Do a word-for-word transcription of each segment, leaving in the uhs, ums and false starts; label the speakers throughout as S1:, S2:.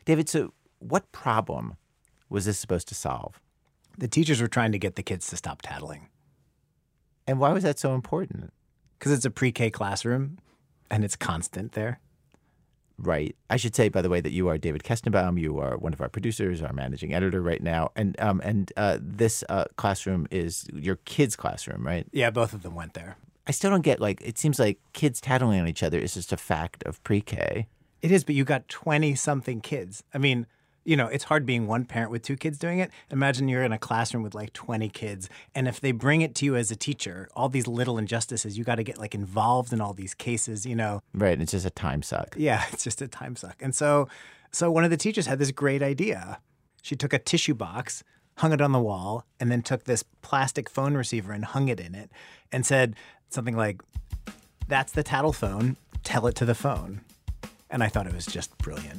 S1: David, so what problem was this supposed to solve?
S2: The teachers were trying to get the kids to stop tattling.
S1: And why was that so important?
S2: Because it's a pre-K classroom, and it's constant there.
S1: Right. I should say, by the way, that you are David Kestenbaum. You are one of our producers, our managing editor right now. And um, and uh, this uh, classroom is your kids' classroom, right?
S2: Yeah, both of them went there.
S1: I still don't get, like, it seems like kids tattling on each other is just a fact of pre-K.
S2: It is, but you got twenty-something kids. I mean, you know, it's hard being one parent with two kids doing it. Imagine you're in a classroom with like twenty kids, and if they bring it to you as a teacher, all these little injustices, you got to get like involved in all these cases, you know.
S1: Right, it's just a time suck.
S2: Yeah, it's just a time suck. And so, so one of the teachers had this great idea. She took a tissue box, hung it on the wall, and then took this plastic phone receiver and hung it in it and said something like, "That's the tattle phone, tell it to the phone." And I thought it was just brilliant.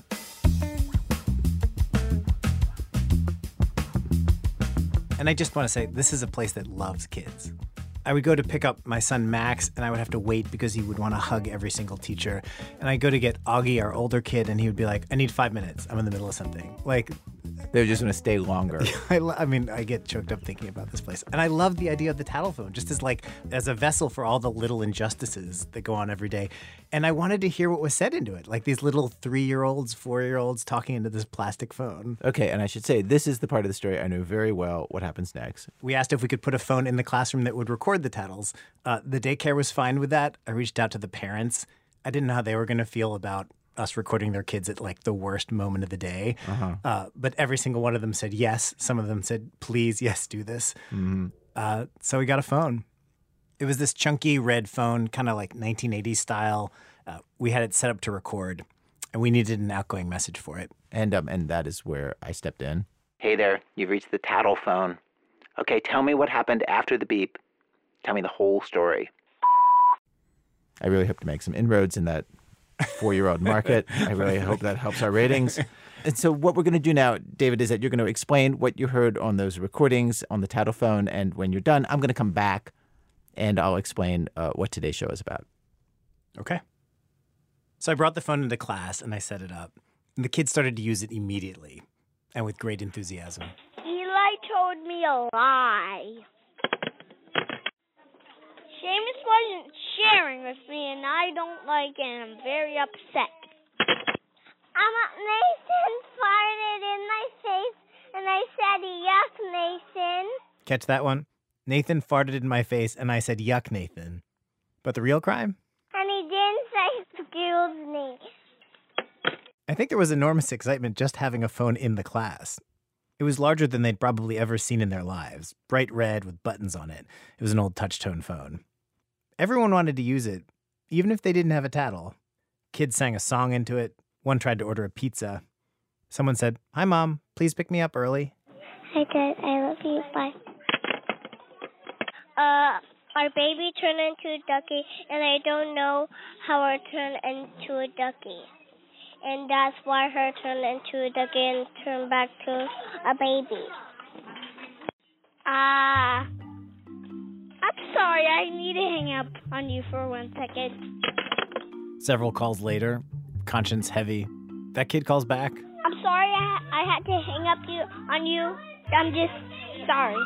S2: And I just want to say, this is a place that loves kids. I would go to pick up my son Max, and I would have to wait because he would want to hug every single teacher. And I'd go to get Augie, our older kid, and he would be like, "I need five minutes. I'm in the middle of something." Like,
S1: they were just going to stay longer.
S2: I, I mean, I get choked up thinking about this place. And I love the idea of the tattle phone, just as like as a vessel for all the little injustices that go on every day. And I wanted to hear what was said into it, like these little three-year-olds, four-year-olds talking into this plastic phone.
S1: Okay, and I should say, this is the part of the story I know very well. What happens next?
S2: We asked if we could put a phone in the classroom that would record the tattles. Uh, the daycare was fine with that. I reached out to the parents. I didn't know how they were going to feel about us recording their kids at like the worst moment of the day. Uh-huh. Uh, but every single one of them said yes. Some of them said, "Please, yes, do this." Mm-hmm. Uh, so we got a phone. It was this chunky red phone, kind of like nineteen eighties style. Uh, we had it set up to record, and we needed an outgoing message for it.
S1: And um, and that is where I stepped in. Hey there, you've reached the tattle phone. Okay, tell me what happened after the beep. Tell me the whole story. I really hope to make some inroads in that four-year-old market. I really hope that helps our ratings. And so what we're going to do now, David, is that you're going to explain what you heard on those recordings on the tattle phone. And when you're done, I'm going to come back and I'll explain uh, what today's show is about.
S2: Okay. So I brought the phone into class and I set it up. And the kids started to use it immediately and with great enthusiasm.
S3: Eli told me a lie. Seamus wasn't sharing with me, and I don't like it, and I'm very upset. Um, Nathan farted in my face, and I said, "Yuck, Nathan."
S2: Catch that one? Nathan farted in my face, and I said, "Yuck, Nathan." But the real crime?
S3: And he didn't say, "Excuse me."
S2: I think there was enormous excitement just having a phone in the class. It was larger than they'd probably ever seen in their lives. Bright red with buttons on it. It was an old touch-tone phone. Everyone wanted to use it, even if they didn't have a tattle. Kids sang a song into it. One tried to order a pizza. Someone said, "Hi, Mom. Please pick me up early."
S3: Hi, Dad. I love you. Bye. Uh, our baby turned into a ducky, and I don't know how I turned into a ducky. And that's why her turned into a ducky and turned back to a baby. Ah. Uh, I'm sorry, I need to hang up on you for one second.
S2: Several calls later, conscience heavy, that kid calls back.
S3: I'm sorry I, ha- I had to hang up you on you. I'm just sorry.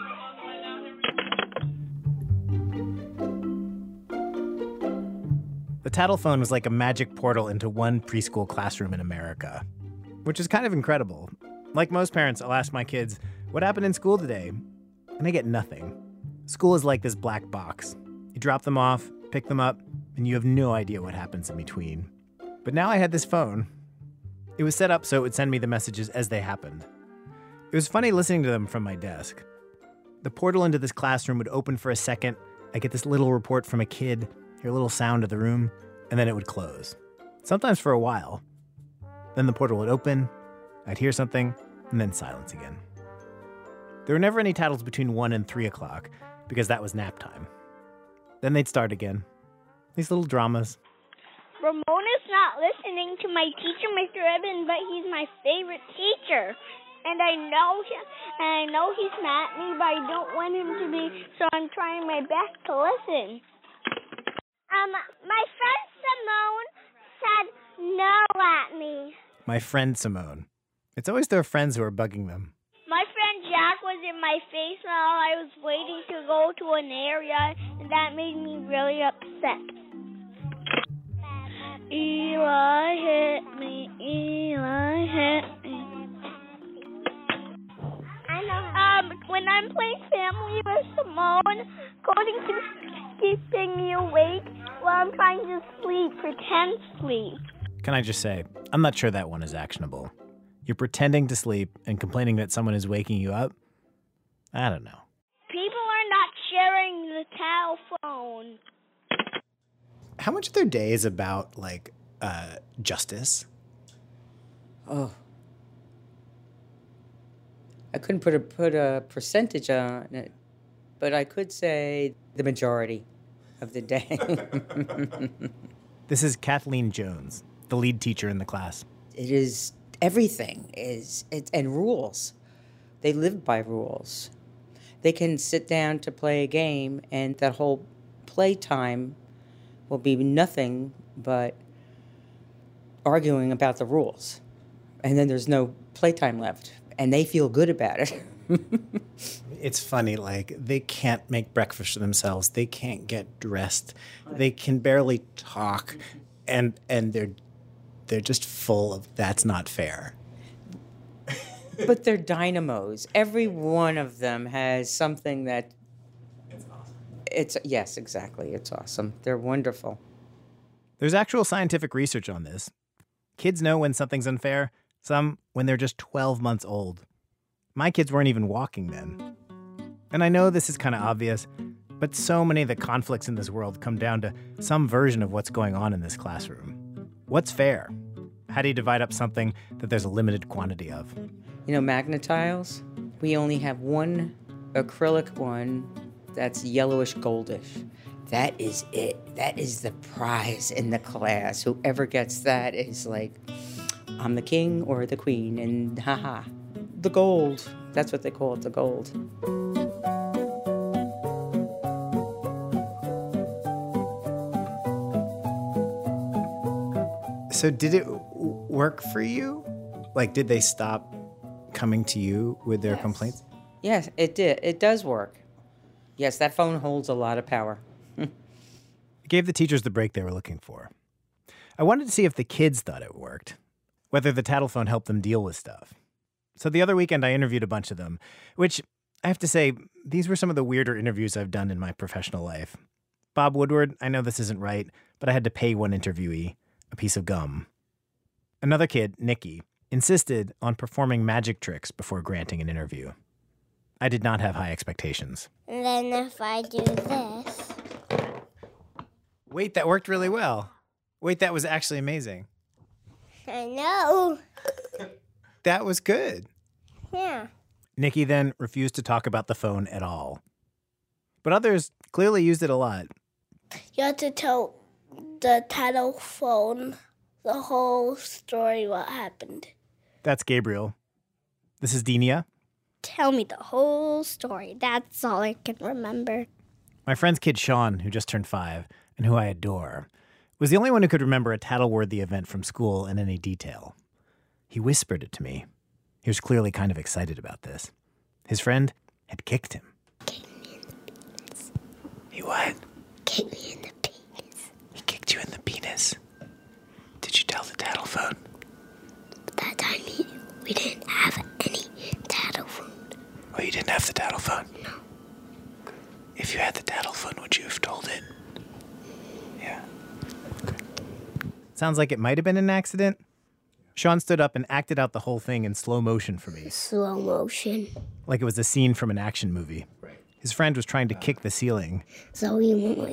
S2: The tattle phone was like a magic portal into one preschool classroom in America, which is kind of incredible. Like most parents, I'll ask my kids, "What happened in school today?" And I get nothing. School is like this black box. You drop them off, pick them up, and you have no idea what happens in between. But now I had this phone. It was set up so it would send me the messages as they happened. It was funny listening to them from my desk. The portal into this classroom would open for a second. I get this little report from a kid, hear a little sound of the room, and then it would close. Sometimes for a while. Then the portal would open, I'd hear something, and then silence again. There were never any tattles between one and three o'clock, because that was nap time. Then they'd start again. These little dramas.
S3: Ramona's not listening to my teacher, Mister Eben, but he's my favorite teacher. And I know he, and I know he's mad at me, but I don't want him to be, so I'm trying my best to listen. Um, my friend Simone said no at me.
S2: My friend Simone. It's always their friends who are bugging them.
S3: My friend Jack was in my face while I was waiting to go to an area, and that made me really upset. Eli hit me, Eli hit me. I know. Um, when I'm playing Family with Simone, Cody keeps keeping me awake while I'm trying to sleep, pretend sleep.
S2: Can I just say, I'm not sure that one is actionable. You're pretending to sleep and complaining that someone is waking you up? I don't know.
S3: People are not sharing the telephone.
S2: How much of their day is about, like, uh, justice?
S4: Oh. I couldn't put a, put a percentage on it, but I could say the majority of the day.
S2: This is Kathleen Jones, the lead teacher in the class.
S4: It is everything is it, and rules. They live by rules. They can sit down to play a game, and that whole playtime will be nothing but arguing about the rules. And then there's no playtime left, and they feel good about it.
S2: It's funny, like, they can't make breakfast for themselves. They can't get dressed. They can barely talk, and and they're they're just full of that's not fair.
S4: But they're dynamos. Every one of them has something that... It's awesome. It's, yes, exactly. It's awesome. They're wonderful.
S2: There's actual scientific research on this. Kids know when something's unfair, some when they're just twelve months old. My kids weren't even walking then. And I know this is kind of obvious, but so many of the conflicts in this world come down to some version of what's going on in this classroom. What's fair? How do you divide up something that there's a limited quantity of?
S4: You know, Magna-Tiles, we only have one acrylic one that's yellowish goldish. That is it. That is the prize in the class. Whoever gets that is like, I'm the king or the queen, and haha. The gold. That's what they call it, the gold.
S2: So did it w- work for you? Like, did they stop coming to you with their
S4: Yes.
S2: complaints?
S4: Yes, it did. It does work. Yes, that phone holds a lot of power.
S2: It gave the teachers the break they were looking for. I wanted to see if the kids thought it worked, whether the tattle phone helped them deal with stuff. So the other weekend, I interviewed a bunch of them, which I have to say, these were some of the weirder interviews I've done in my professional life. Bob Woodward, I know this isn't right, but I had to pay one interviewee a piece of gum. Another kid, Nikki, insisted on performing magic tricks before granting an interview. I did not have high expectations.
S3: And then if I do this...
S2: Wait, that worked really well. Wait, that was actually amazing.
S3: I know.
S2: That was good.
S3: Yeah.
S2: Nikki then refused to talk about the phone at all. But others clearly used it a lot.
S3: You have to tell the telephone the whole story, what happened.
S2: That's Gabriel. This is Denia.
S3: Tell me the whole story. That's all I can remember.
S2: My friend's kid Sean, who just turned five, and who I adore, was the only one who could remember a tattle-worthy event from school in any detail. He whispered it to me. He was clearly kind of excited about this. His friend had kicked him.
S3: Kick me in the penis.
S2: He what?
S3: Kick me in the penis.
S2: He kicked you in the penis. Did you tell the tattle phone?
S3: That time he, we didn't have any tattle phone.
S2: Oh, you didn't have the tattle phone?
S3: No.
S2: If you had the tattle phone, would you have told it? Yeah. Okay. Sounds like it might have been an accident. Sean stood up and acted out the whole thing in slow motion for me.
S3: Slow motion.
S2: Like it was a scene from an action movie.
S1: Right.
S2: His friend was trying to kick the ceiling.
S3: So he went like...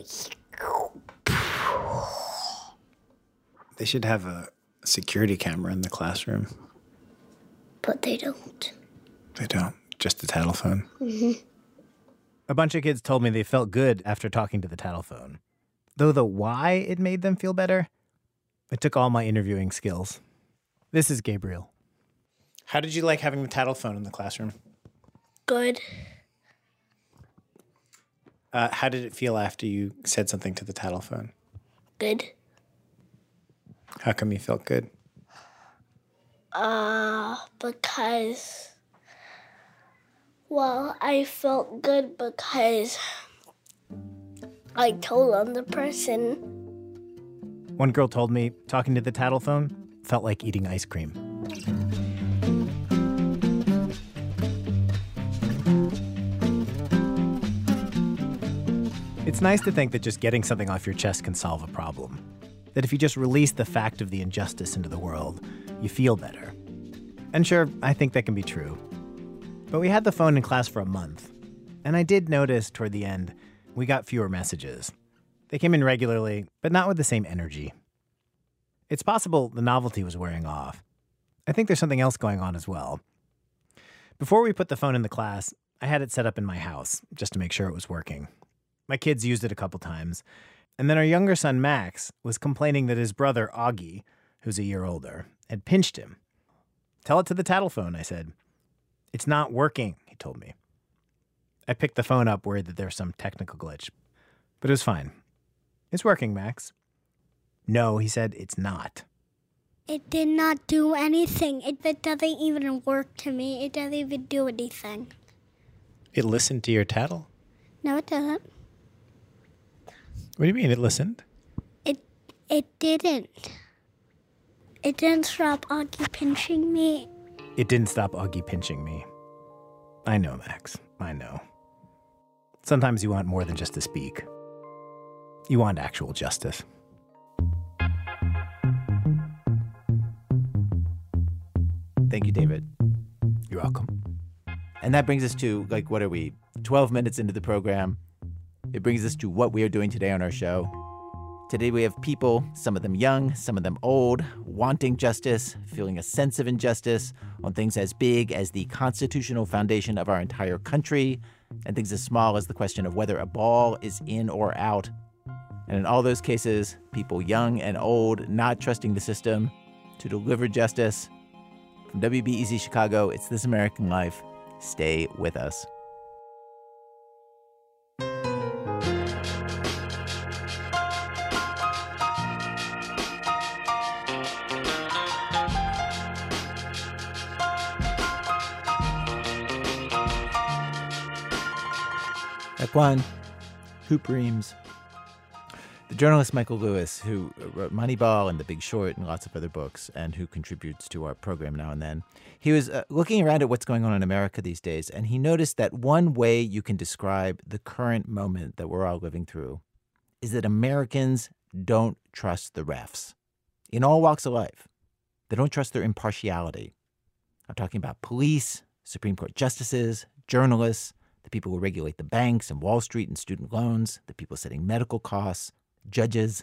S2: They should have a security camera in the classroom.
S3: But they don't.
S2: They don't. Just the tattle phone. Mm-hmm. A bunch of kids told me they felt good after talking to the tattle phone. Though the why it made them feel better, it took all my interviewing skills. This is Gabriel. How did you like having the tattle phone in the classroom?
S3: Good.
S2: Uh, how did it feel after you said something to the tattle phone?
S3: Good.
S2: How come you felt good?
S3: Uh, because, well, I felt good because I told on the person.
S2: One girl told me talking to the tattle phone felt like eating ice cream. It's nice to think that just getting something off your chest can solve a problem. That if you just release the fact of the injustice into the world, you feel better. And sure, I think that can be true. But we had the phone in class for a month. And I did notice toward the end, we got fewer messages. They came in regularly, but not with the same energy. It's possible the novelty was wearing off. I think there's something else going on as well. Before we put the phone in the class, I had it set up in my house, just to make sure it was working. My kids used it a couple times. And then our younger son, Max, was complaining that his brother, Augie, who's a year older, had pinched him. Tell it to the tattle phone, I said. It's not working, he told me. I picked the phone up, worried that there was some technical glitch. But it was fine. It's working, Max. No, he said, it's not.
S3: It did not do anything. It, it doesn't even work to me. It doesn't even do anything.
S2: It listened to your tattle?
S3: No, it doesn't.
S2: What do you mean it listened?
S3: It it didn't. It didn't stop Augie pinching me.
S2: It didn't stop Augie pinching me. I know, Max. I know. Sometimes you want more than just to speak. You want actual justice. Thank you, David. You're welcome.
S1: And that brings us to, like, what are we, twelve minutes into the program? It brings us to what we are doing today on our show. Today we have people, some of them young, some of them old, wanting justice, feeling a sense of injustice on things as big as the constitutional foundation of our entire country, and things as small as the question of whether a ball is in or out. And in all those cases, people young and old not trusting the system to deliver justice. From W B E Z Chicago, it's This American Life. Stay with us. Act one, Hoop Reams. The journalist Michael Lewis, who wrote Moneyball and The Big Short and lots of other books, and who contributes to our program now and then, he was uh, looking around at what's going on in America these days, and he noticed that one way you can describe the current moment that we're all living through is that Americans don't trust the refs in all walks of life. They don't trust their impartiality. I'm talking about police, Supreme Court justices, journalists, the people who regulate the banks and Wall Street and student loans, the people setting medical costs, judges.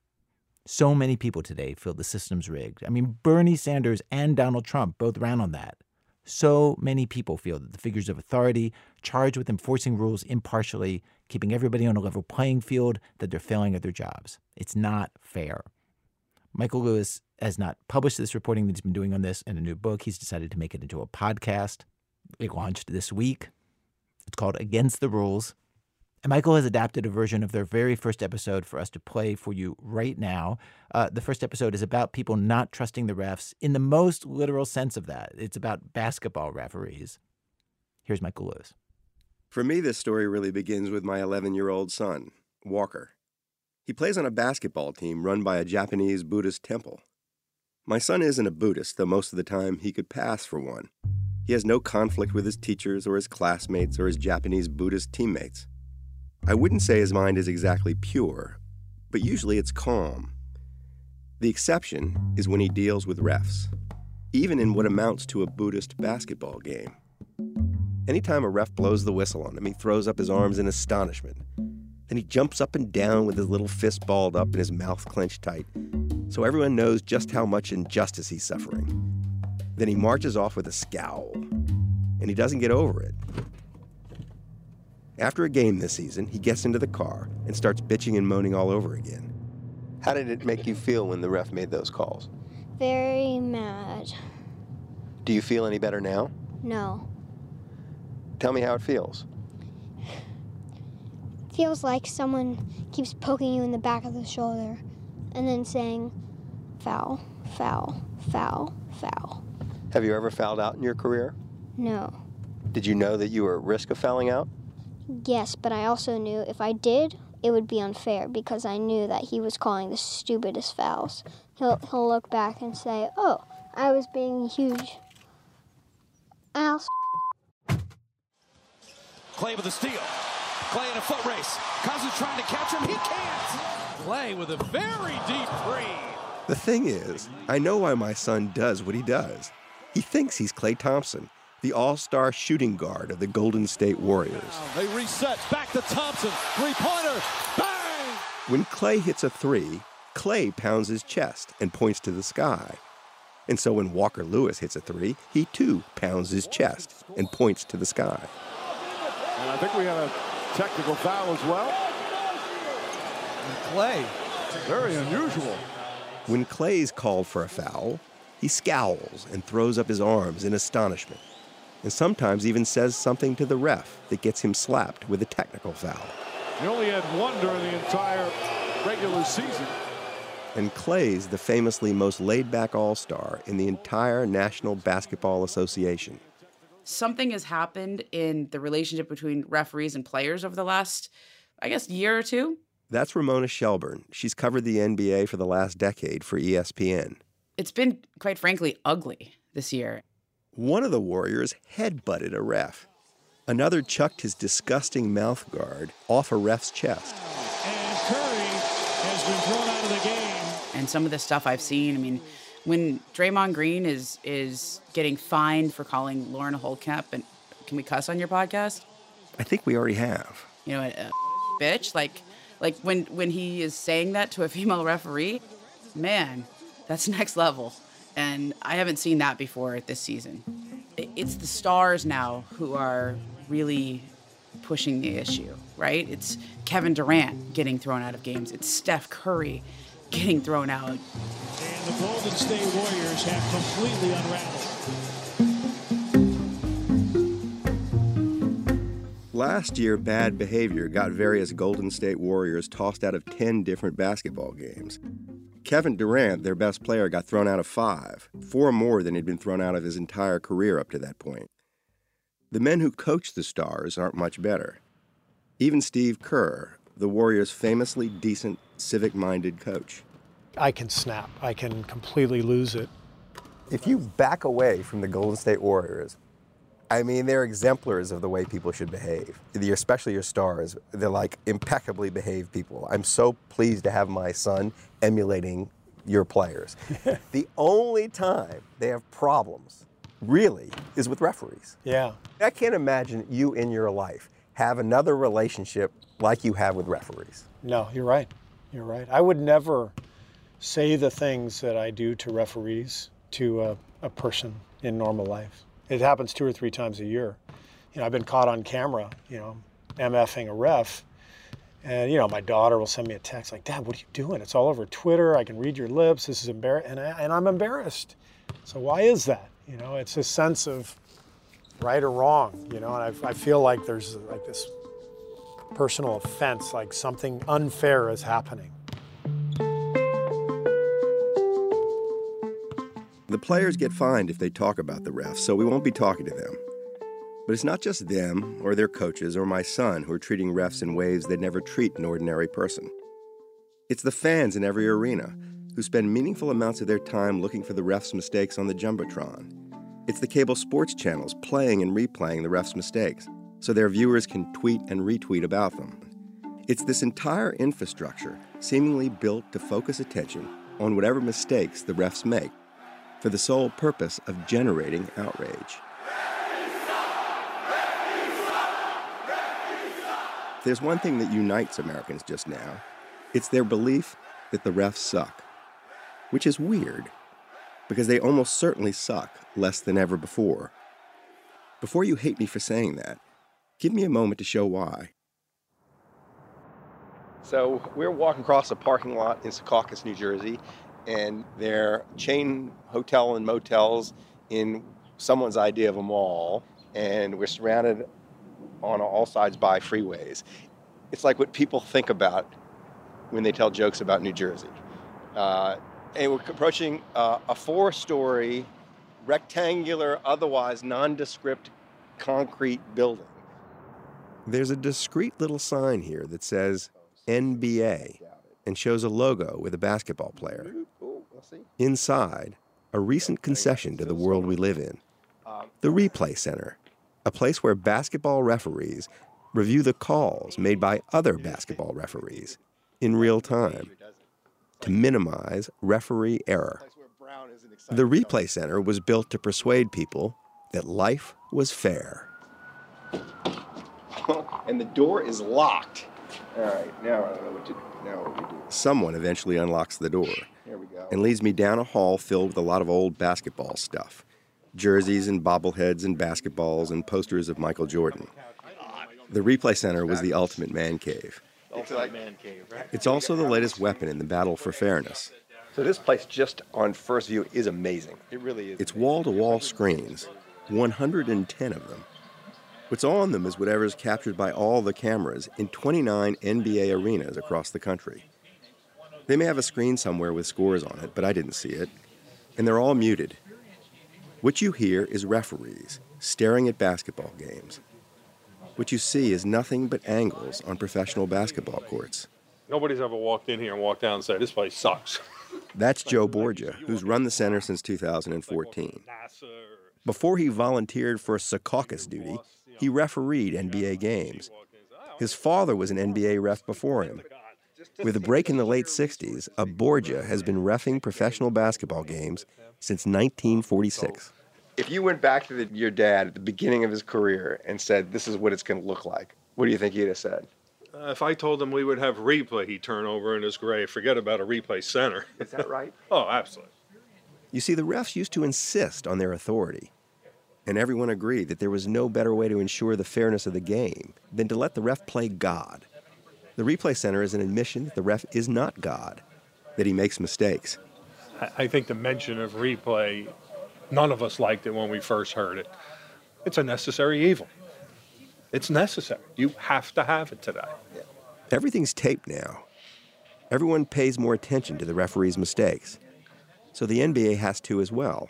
S1: So many people today feel the system's rigged. I mean, Bernie Sanders and Donald Trump both ran on that. So many people feel that the figures of authority charged with enforcing rules impartially, keeping everybody on a level playing field, that they're failing at their jobs. It's not fair. Michael Lewis has not published this reporting that he's been doing on this in a new book. He's decided to make it into a podcast. It launched this week. It's called Against the Rules. And Michael has adapted a version of their very first episode for us to play for you right now. Uh, the first episode is about people not trusting the refs in the most literal sense of that. It's about basketball referees. Here's Michael Lewis.
S5: For me, this story really begins with my eleven-year-old son, Walker. He plays on a basketball team run by a Japanese Buddhist temple. My son isn't a Buddhist, though most of the time he could pass for one. He has no conflict with his teachers or his classmates or his Japanese Buddhist teammates. I wouldn't say his mind is exactly pure, but usually it's calm. The exception is when he deals with refs, even in what amounts to a Buddhist basketball game. Anytime a ref blows the whistle on him, he throws up his arms in astonishment. Then he jumps up and down with his little fist balled up and his mouth clenched tight, so everyone knows just how much injustice he's suffering. Then he marches off with a scowl, and he doesn't get over it. After a game this season, he gets into the car and starts bitching and moaning all over again. How did it make you feel when the ref made those calls?
S3: Very mad.
S5: Do you feel any better now?
S3: No.
S5: Tell me how it feels.
S3: Feels like someone keeps poking you in the back of the shoulder and then saying, foul, foul, foul, foul.
S5: Have you ever fouled out in your career?
S3: No.
S5: Did you know that you were at risk of fouling out?
S3: Yes, but I also knew if I did, it would be unfair because I knew that he was calling the stupidest fouls. He'll he'll look back and say, "Oh, I was being a huge ass."
S6: Klay with a steal. Klay in a foot race. Cousins trying to catch him. He can't. Klay with a very deep three.
S5: The thing is, I know why my son does what he does. He thinks he's Klay Thompson, the all-star shooting guard of the Golden State Warriors.
S6: They reset. Back to Thompson. Three-pointer. Bang!
S5: When Klay hits a three, Klay pounds his chest and points to the sky. And so when Walker Lewis hits a three, he too pounds his chest and points to the sky.
S6: And I think we had a technical foul as well. And Klay, very unusual.
S5: When Klay's called for a foul, he scowls and throws up his arms in astonishment, and sometimes even says something to the ref that gets him slapped with a technical foul.
S6: He only had one during the entire regular season.
S5: And Klay's the famously most laid-back all-star in the entire National Basketball Association.
S7: Something has happened in the relationship between referees and players over the last, I guess, year or two.
S5: That's Ramona Shelburne. She's covered the N B A for the last decade for E S P N.
S7: It's been, quite frankly, ugly this year.
S5: One of the Warriors head-butted a ref. Another chucked his disgusting mouth guard off a ref's chest.
S6: And Curry has been thrown out of the game.
S7: And some of the stuff I've seen, I mean, when Draymond Green is is getting fined for calling Lauren Holtkamp, and can we cuss on your podcast?
S5: I think we already have.
S7: You know, a, a bitch, like like when when he is saying that to a female referee, man, that's next level. And I haven't seen that before this season. It's the stars now who are really pushing the issue, right? It's Kevin Durant getting thrown out of games. It's Steph Curry getting thrown out.
S6: And the Golden State Warriors have completely unraveled.
S5: Last year, bad behavior got various Golden State Warriors tossed out of ten different basketball games. Kevin Durant, their best player, got thrown out of five, four more than he'd been thrown out of his entire career up to that point. The men who coach the stars aren't much better. Even Steve Kerr, the Warriors' famously decent, civic-minded coach.
S8: I can snap. I can completely lose it.
S5: If you back away from the Golden State Warriors, I mean, they're exemplars of the way people should behave, especially your stars. They're like impeccably behaved people. I'm so pleased to have my son emulating your players. The only time they have problems, really, is with referees.
S8: Yeah.
S5: I can't imagine you in your life have another relationship like you have with referees.
S8: No, you're right. You're right. I would never say the things that I do to referees to a, a person in normal life. It happens two or three times a year. You know, I've been caught on camera, you know, MFing a ref. And, you know, my daughter will send me a text like, Dad, what are you doing? It's all over Twitter. I can read your lips. This is embarrassing. And, I, and I'm embarrassed. So why is that? You know, it's a sense of right or wrong, you know, and I, I feel like there's like this personal offense, like something unfair is happening.
S5: The players get fined if they talk about the refs, so we won't be talking to them. But it's not just them or their coaches or my son who are treating refs in ways they'd never treat an ordinary person. It's the fans in every arena who spend meaningful amounts of their time looking for the refs' mistakes on the Jumbotron. It's the cable sports channels playing and replaying the refs' mistakes so their viewers can tweet and retweet about them. It's this entire infrastructure seemingly built to focus attention on whatever mistakes the refs make, for the sole purpose of generating outrage. If there's one thing that unites Americans just now, it's their belief that the refs suck, which is weird, because they almost certainly suck less than ever before. Before you hate me for saying that, give me a moment to show why. So we're walking across a parking lot in Secaucus, New Jersey, and they're chain hotel and motels in someone's idea of a mall, and we're surrounded on all sides by freeways. It's like what people think about when they tell jokes about New Jersey. Uh, and we're approaching uh, a four-story rectangular, otherwise nondescript concrete building. There's a discreet little sign here that says N B A and shows a logo with a basketball player. Inside, a recent concession to the world we live in. The Replay Center, a place where basketball referees review the calls made by other basketball referees in real time to minimize referee error. The Replay Center was built to persuade people that life was fair. And the door is locked. All right, now I don't know what to, now what we do. Someone eventually unlocks the door. Here we go. And leads me down a hall filled with a lot of old basketball stuff. Jerseys and bobbleheads and basketballs and posters of Michael Jordan. The Replay Center was the ultimate man cave. Ultimate man cave, right? It's also the latest weapon in the battle for fairness. So this place, just on first view, is amazing. It really is. It's wall-to-wall screens, one hundred ten of them. What's on them is whatever's captured by all the cameras in twenty-nine N B A arenas across the country. They may have a screen somewhere with scores on it, but I didn't see it. And they're all muted. What you hear is referees staring at basketball games. What you see is nothing but angles on professional basketball courts.
S6: Nobody's ever walked in here and walked down and said, this place sucks.
S5: That's Joe Borgia, who's run the center since two thousand fourteen. Before he volunteered for Secaucus duty, he refereed N B A games. His father was an N B A ref before him. With a break in the late sixties, a Borgia has been reffing professional basketball games since nineteen forty-six. If you went back to the, your dad at the beginning of his career and said, this is what it's going to look like, what do you think he'd have said?
S6: Uh, if I told him we would have replay, he'd turn over in his grave. Forget about a replay center.
S5: Is that right?
S6: Oh, absolutely.
S5: You see, the refs used to insist on their authority. And everyone agreed that there was no better way to ensure the fairness of the game than to let the ref play God. The Replay Center is an admission that the ref is not God, that he makes mistakes.
S6: I think the mention of replay, none of us liked it when we first heard it. It's a necessary evil. It's necessary. You have to have it today.
S5: Everything's taped now. Everyone pays more attention to the referee's mistakes. So the N B A has to as well.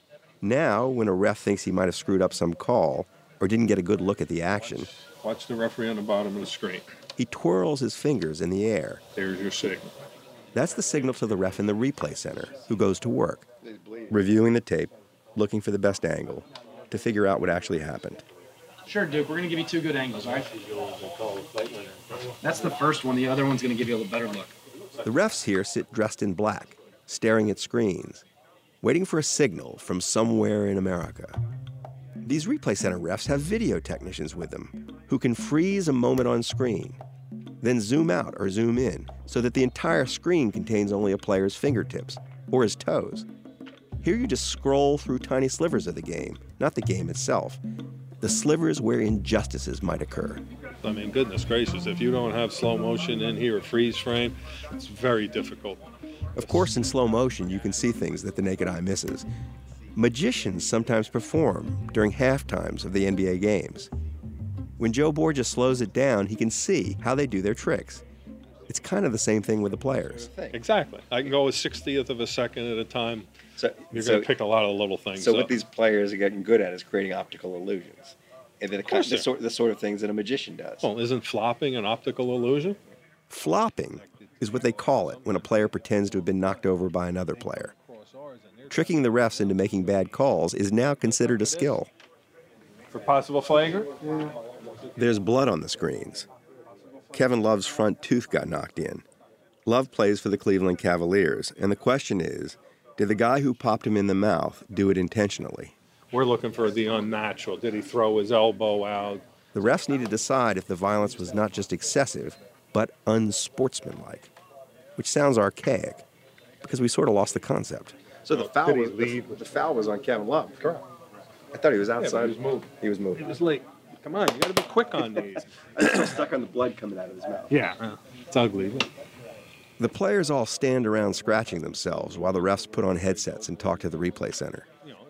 S5: Now, when a ref thinks he might have screwed up some call or didn't get a good look at the action,
S6: watch the referee on the bottom of the screen.
S5: He twirls his fingers in the air.
S6: There's your signal.
S5: That's the signal to the ref in the Replay Center, who goes to work, reviewing the tape, looking for the best angle, to figure out what actually happened.
S9: Sure, Duke, we're going to give you two good angles, all right? That's the first one. The other one's going to give you a better look.
S5: The refs here sit dressed in black, staring at screens, waiting for a signal from somewhere in America. These Replay Center refs have video technicians with them who can freeze a moment on screen, then zoom out or zoom in so that the entire screen contains only a player's fingertips or his toes. Here you just scroll through tiny slivers of the game, not the game itself. The slivers where injustices might occur.
S6: I mean, goodness gracious, if you don't have slow motion in here or freeze frame, it's very difficult.
S5: Of course, in slow motion, you can see things that the naked eye misses. Magicians sometimes perform during half times of the N B A games. When Joe Borgia slows it down, he can see how they do their tricks. It's kind of the same thing with the players.
S6: Exactly. I can go a sixtieth of a second at a time.
S5: So,
S6: You're
S5: so,
S6: going to pick a lot of little things
S5: So
S6: up.
S5: what these players are getting good at is creating optical illusions. And the, the, the, sort, the sort of things that a magician does.
S6: Well, isn't flopping an optical illusion?
S5: Flopping is what they call it when a player pretends to have been knocked over by another player. Tricking the refs into making bad calls is now considered a skill.
S6: For possible flagrant?
S5: There's blood on the screens. Kevin Love's front tooth got knocked in. Love plays for the Cleveland Cavaliers, and the question is, did the guy who popped him in the mouth do it intentionally?
S6: We're looking for the unnatural. Did he throw his elbow out?
S5: The refs need to decide if the violence was not just excessive, but unsportsmanlike, which sounds archaic, because we sort of lost the concept. So the foul, was, the, the foul was on Kevin Love. Correct. I thought he was outside.
S6: Yeah, he was moving.
S5: He was moving.
S6: He was late. Come on, you got to be quick on these.
S5: I'm still stuck on the blood coming out of his mouth.
S6: Yeah, it's ugly.
S5: The players all stand around scratching themselves while the refs put on headsets and talk to the Replay Center.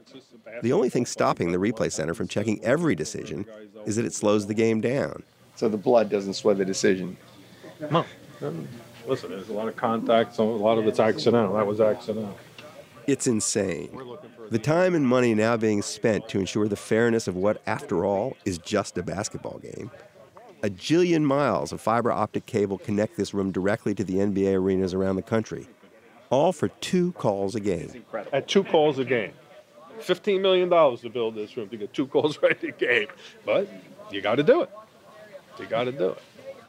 S5: The only thing stopping the Replay Center from checking every decision is that it slows the game down. So the blood doesn't sway the decision.
S6: No. Listen, there's a lot of contact, so a lot of it's accidental. That was accidental.
S5: It's insane. The time and money now being spent to ensure the fairness of what, after all, is just a basketball game. A jillion miles of fiber optic cable connect this room directly to the N B A arenas around the country, all for two calls a game.
S6: At two calls a game. fifteen million dollars to build this room to get two calls right a game. But you got to do it. You got to do it.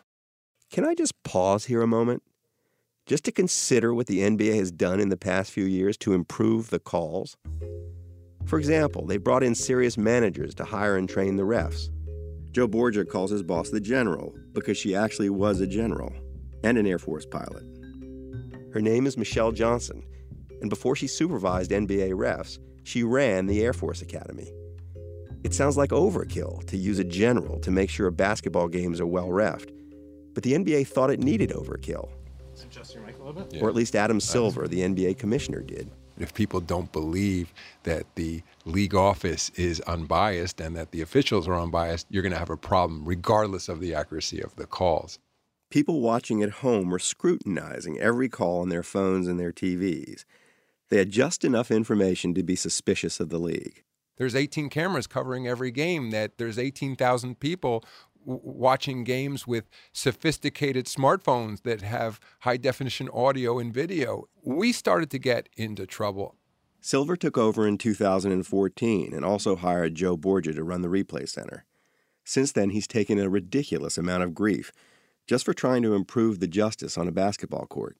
S5: Can I just pause here a moment? Just to consider what the N B A has done in the past few years to improve the calls. For example, they brought in serious managers to hire and train the refs. Joe Borgia calls his boss the general because she actually was a general and an Air Force pilot. Her name is Michelle Johnson, and before she supervised N B A refs, she ran the Air Force Academy. It sounds like overkill to use a general to make sure basketball games are well reffed, but the N B A thought it needed overkill.
S10: Adjust your mic a little bit?
S5: Or at least Adam Silver, the N B A commissioner, did.
S11: If people don't believe that the league office is unbiased and that the officials are unbiased, you're going to have a problem regardless of the accuracy of the calls.
S5: People watching at home were scrutinizing every call on their phones and their T Vs. They had just enough information to be suspicious of the league.
S11: There's eighteen cameras covering every game, that there's eighteen thousand people w- watching games with sophisticated smartphones that have high-definition audio and video. We started to get into trouble.
S5: Silver took over in two thousand fourteen and also hired Joe Borgia to run the replay center. Since then, he's taken a ridiculous amount of grief just for trying to improve the justice on a basketball court.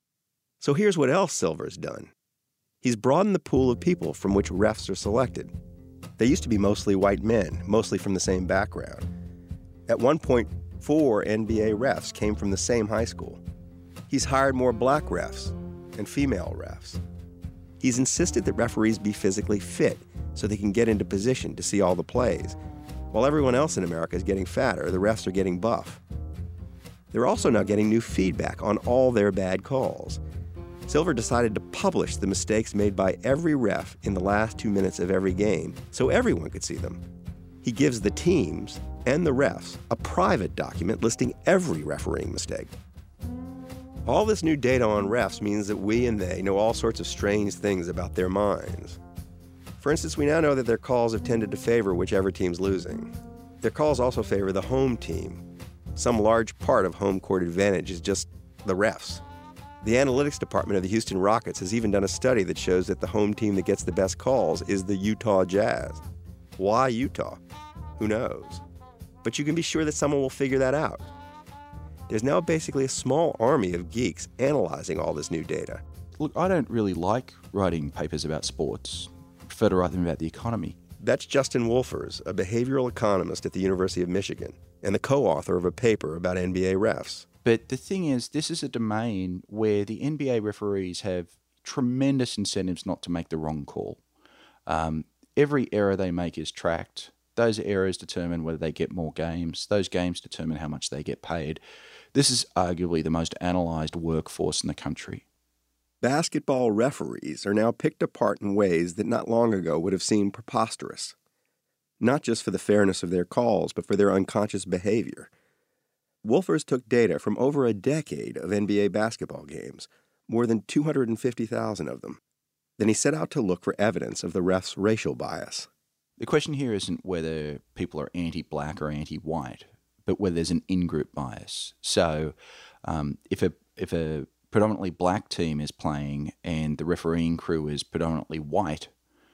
S5: So here's what else Silver's done. He's broadened the pool of people from which refs are selected. They used to be mostly white men, mostly from the same background. At one point, four N B A refs came from the same high school. He's hired more black refs and female refs. He's insisted that referees be physically fit so they can get into position to see all the plays. While everyone else in America is getting fatter, the refs are getting buff. They're also now getting new feedback on all their bad calls. Silver decided to publish the mistakes made by every ref in the last two minutes of every game so everyone could see them. He gives the teams and the refs a private document listing every refereeing mistake. All this new data on refs means that we and they know all sorts of strange things about their minds. For instance, we now know that their calls have tended to favor whichever team's losing. Their calls also favor the home team. Some large part of home court advantage is just the refs. The analytics department of the Houston Rockets has even done a study that shows that the home team that gets the best calls is the Utah Jazz. Why Utah? Who knows? But you can be sure that someone will figure that out. There's now basically a small army of geeks analyzing all this new data.
S12: Look, I don't really like writing papers about sports. I prefer to write them about the economy.
S5: That's Justin Wolfers, a behavioral economist at the University of Michigan, and the co-author of a paper about N B A refs.
S12: But the thing is, this is a domain where the N B A referees have tremendous incentives not to make the wrong call. Um, every error they make is tracked. Those errors determine whether they get more games. Those games determine how much they get paid. This is arguably the most analysed workforce in the country.
S5: Basketball referees are now picked apart in ways that not long ago would have seemed preposterous. Not just for the fairness of their calls, but for their unconscious behavior. Wolfers took data from over a decade of N B A basketball games, more than two hundred fifty thousand of them. Then he set out to look for evidence of the refs' racial bias.
S12: The question here isn't whether people are anti-black or anti-white, but whether there's an in-group bias. So um, if a if a predominantly black team is playing and the refereeing crew is predominantly white,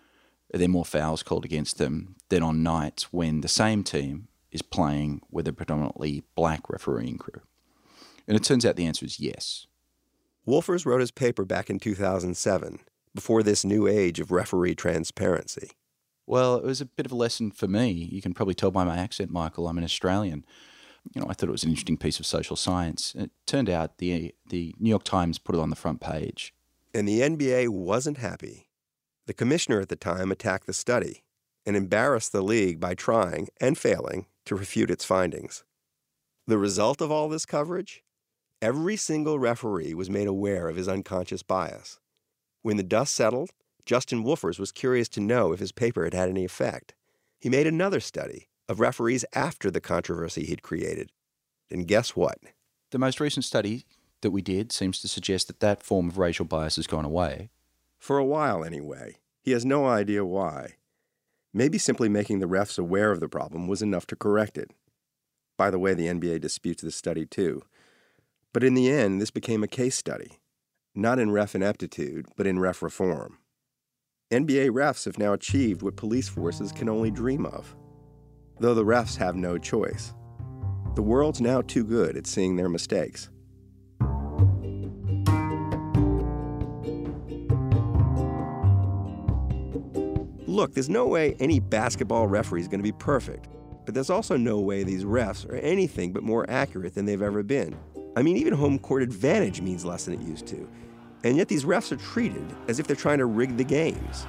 S12: are there more fouls called against them than on nights when the same team is playing with a predominantly black refereeing crew? And it turns out the answer is yes.
S5: Wolfers wrote his paper back in two thousand seven, before this new age of referee transparency.
S12: Well, it was a bit of a lesson for me. You can probably tell by my accent, Michael, I'm an Australian. You know, I thought it was an interesting piece of social science. It turned out the the New York Times put it on the front page.
S5: And the N B A wasn't happy. The commissioner at the time attacked the study and embarrassed the league by trying, and failing, to refute its findings. The result of all this coverage? Every single referee was made aware of his unconscious bias. When the dust settled, Justin Wolfers was curious to know if his paper had had any effect. He made another study of referees after the controversy he'd created. And guess what?
S12: The most recent study that we did seems to suggest that that form of racial bias has gone away.
S5: For a while, anyway. He has no idea why. Maybe simply making the refs aware of the problem was enough to correct it. By the way, the N B A disputes this study too. But in the end, this became a case study. Not in ref ineptitude, but in ref reform. N B A refs have now achieved what police forces can only dream of. Though the refs have no choice. The world's now too good at seeing their mistakes. Look, there's no way any basketball referee is going to be perfect. But there's also no way these refs are anything but more accurate than they've ever been. I mean, even home court advantage means less than it used to. And yet these refs are treated as if they're trying to rig the games.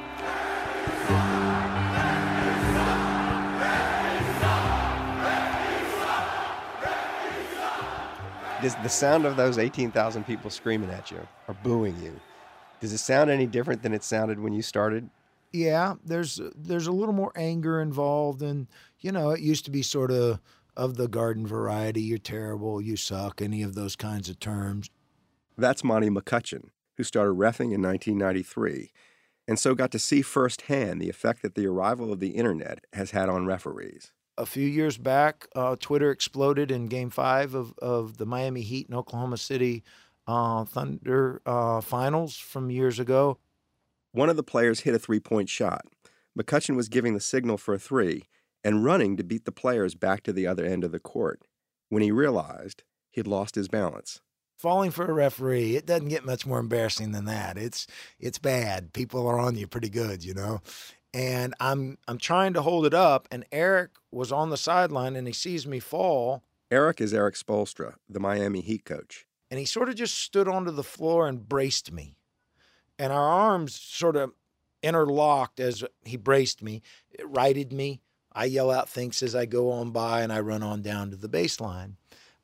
S5: Does the sound of those eighteen thousand people screaming at you or booing you, does it sound any different than it sounded when you started?
S13: Yeah, there's there's a little more anger involved, and you know, it used to be sort of of the garden variety. You're terrible, you suck, any of those kinds of terms.
S5: That's Monty McCutcheon, who started reffing in nineteen ninety-three, and so got to see firsthand the effect that the arrival of the internet has had on referees.
S13: A few years back, uh, Twitter exploded in Game Five of of the Miami Heat and Oklahoma City uh, Thunder uh, finals from years ago.
S5: One of the players hit a three-point shot. McCutcheon was giving the signal for a three and running to beat the players back to the other end of the court when he realized he'd lost his balance.
S13: Falling for a referee, it doesn't get much more embarrassing than that. It's it's bad. People are on you pretty good, you know. And I'm I'm trying to hold it up, and Eric was on the sideline, and he sees me fall.
S5: Eric is Eric Spoelstra, the Miami Heat coach.
S13: And he sort of just stood onto the floor and braced me. And our arms sort of interlocked as he braced me. It righted me. I yell out thanks as I go on by, and I run on down to the baseline.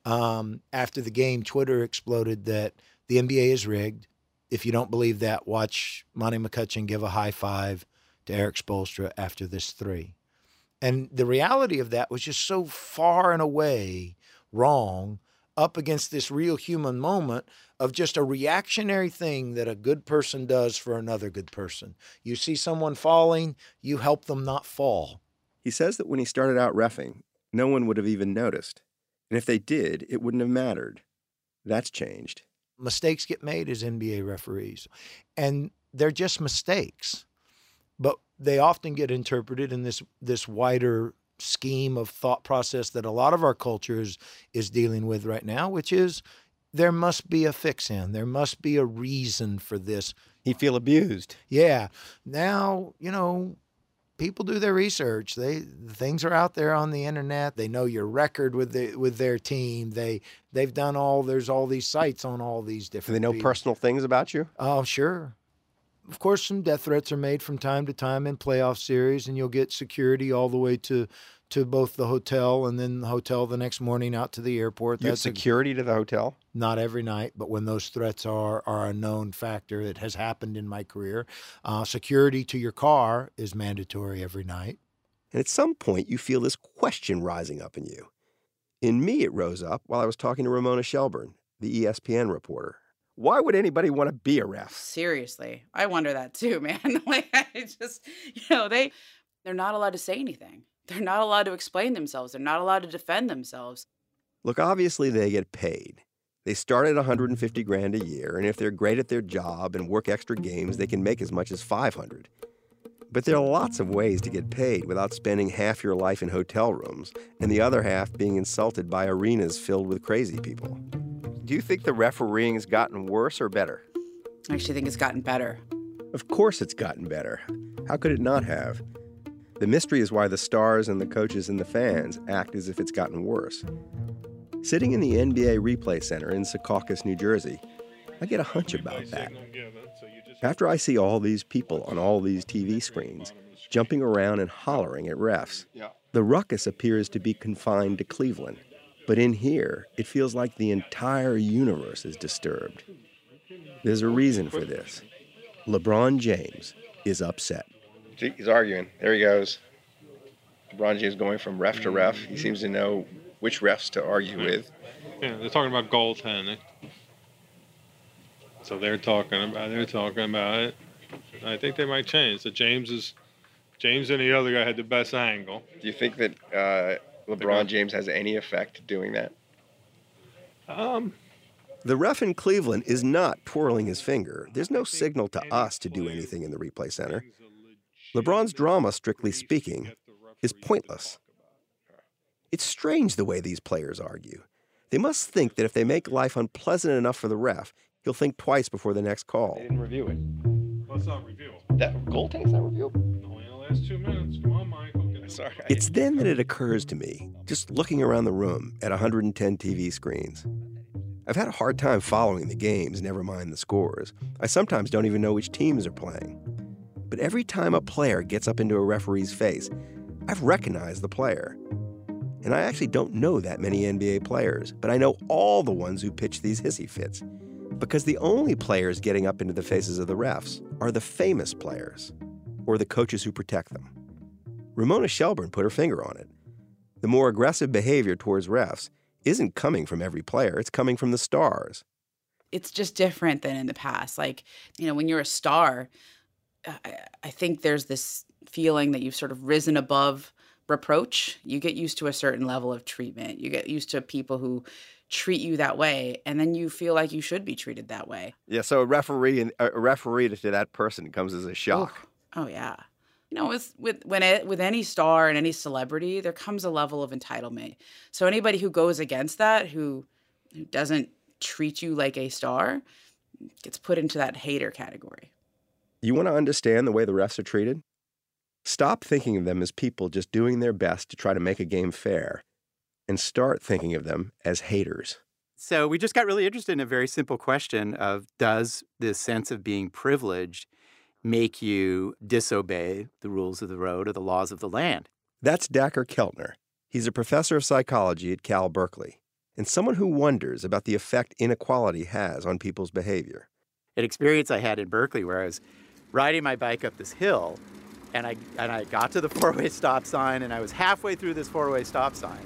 S13: Um, after the game, Twitter exploded that the N B A is rigged. If you don't believe that, watch Monty McCutcheon give a high five to Eric Spoelstra after this three. And the reality of that was just so far and away wrong, up against this real human moment of just a reactionary thing that a good person does for another good person. You see someone falling, you help them not fall.
S5: He says that when he started out reffing, no one would have even noticed. And if they did, it wouldn't have mattered. That's changed.
S13: Mistakes get made as N B A referees, and they're just mistakes. But they often get interpreted in this this wider scheme of thought process that a lot of our culture is, is dealing with right now, which is there must be a fix-in. There must be a reason for this.
S5: He'd feel abused.
S13: Yeah. Now, you know, people do their research. They things are out there on the internet. They know your record with the, with their team. They they've done all. There's all these sites on all these different.
S5: Do they know
S13: people.
S5: personal things about you?
S13: Oh, sure. Of course, some death threats are made from time to time in playoff series, and you'll get security all the way to to both the hotel and then the hotel the next morning out to the airport.
S5: You have security a, to the hotel?
S13: Not every night, but when those threats are are a known factor, it has happened in my career. Uh, security to your car is mandatory every night.
S5: And at some point, you feel this question rising up in you. In me, it rose up while I was talking to Ramona Shelburne, the E S P N reporter. Why would anybody want to be a ref?
S7: Seriously, I wonder that too, man. Like, I just, you know, they, they're not allowed to say anything. They're not allowed to explain themselves. They're not allowed to defend themselves.
S5: Look, obviously they get paid. They start at one hundred fifty grand a year, and if they're great at their job and work extra games, they can make as much as five hundred. But there are lots of ways to get paid without spending half your life in hotel rooms and the other half being insulted by arenas filled with crazy people. Do you think the refereeing has gotten worse or better?
S7: I actually think it's gotten better.
S5: Of course it's gotten better. How could it not have? The mystery is why the stars and the coaches and the fans act as if it's gotten worse. Sitting in the N B A Replay Center in Secaucus, New Jersey, I get a hunch about that. After I see all these people on all these T V screens jumping around and hollering at refs, the ruckus appears to be confined to Cleveland. But in here, it feels like the entire universe is disturbed. There's a reason for this. LeBron James is upset.
S14: He's arguing. There he goes. LeBron James going from ref to ref. He seems to know which refs to argue
S6: yeah.
S14: with.
S6: Yeah, they're talking about goaltending. So they're talking about they're talking about it. I think they might change. So James is James and the other guy had the best angle.
S14: Do you think that uh, LeBron James has any effect doing that?
S6: Um,
S5: the ref in Cleveland is not twirling his finger. There's no signal to us to do anything in the replay center. LeBron's drama, strictly speaking, is pointless. It's strange the way these players argue. They must think that if they make life unpleasant enough for the ref, he'll think twice before the next call.
S14: They didn't review it.
S6: well, it's not reviewable.
S14: That goaltending's not reviewable?
S6: Only in the last two minutes. Come on, Michael.
S14: Sorry.
S5: It's then that it occurs to me, just looking around the room at one hundred ten T V screens. I've had a hard time following the games, never mind the scores. I sometimes don't even know which teams are playing. But every time a player gets up into a referee's face, I've recognized the player. And I actually don't know that many N B A players, but I know all the ones who pitch these hissy fits. Because the only players getting up into the faces of the refs are the famous players, or the coaches who protect them. Ramona Shelburne put her finger on it. The more aggressive behavior towards refs isn't coming from every player, it's coming from the stars.
S7: It's just different than in the past. Like, you know, when you're a star, I, I think there's this feeling that you've sort of risen above reproach. You get used to a certain level of treatment. You get used to people who treat you that way, and then you feel like you should be treated that way.
S5: Yeah, so a referee and a referee to that person comes as a shock.
S7: Oh, oh yeah. You know, with with when it, with any star and any celebrity, there comes a level of entitlement. So anybody who goes against that, who who doesn't treat you like a star, gets put into that hater category.
S5: You want to understand the way the refs are treated? Stop thinking of them as people just doing their best to try to make a game fair, and start thinking of them as haters.
S15: So we just got really interested in a very simple question of, does this sense of being privileged make you disobey the rules of the road or the laws of the land?
S5: That's Dacher Keltner. He's a professor of psychology at Cal Berkeley, and someone who wonders about the effect inequality has on people's behavior.
S15: An experience I had in Berkeley where I was riding my bike up this hill, and I and I got to the four-way stop sign, and I was halfway through this four-way stop sign.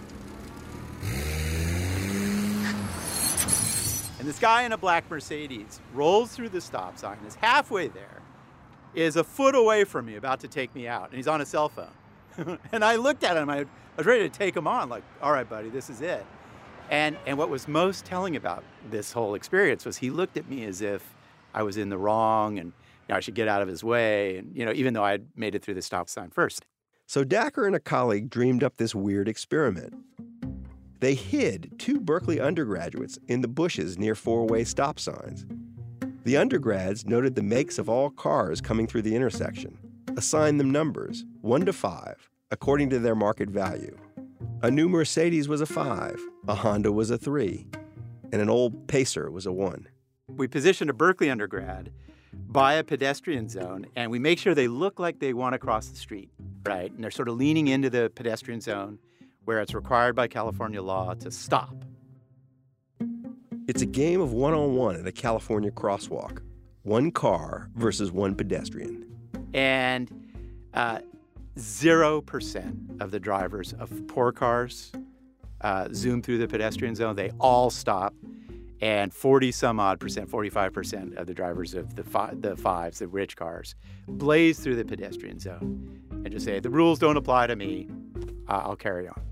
S15: And this guy in a black Mercedes rolls through the stop sign, is halfway there, is a foot away from me, about to take me out, and he's on a cell phone. And I looked at him, I was ready to take him on, like, all right, buddy, this is it. And and what was most telling about this whole experience was he looked at me as if I was in the wrong and, you know, I should get out of his way, and, you know, even though I had made it through the stop sign first.
S5: So Dacher and a colleague dreamed up this weird experiment. They hid two Berkeley undergraduates in the bushes near four-way stop signs. The undergrads noted the makes of all cars coming through the intersection, assigned them numbers, one to five, according to their market value. A new Mercedes was a five, a Honda was a three, and an old Pacer was a one.
S15: We positioned a Berkeley undergrad by a pedestrian zone, and we make sure they look like they want to cross the street, right? And they're sort of leaning into the pedestrian zone where it's required by California law to stop.
S5: It's a game of one-on-one at a California crosswalk. One car versus one pedestrian.
S15: And uh, zero percent of the drivers of poor cars uh, zoom through the pedestrian zone. They all stop. And forty some odd percent, forty-five percent of the drivers of the, fi- the fives, the rich cars, blaze through the pedestrian zone and just say, the rules don't apply to me. Uh, I'll carry on.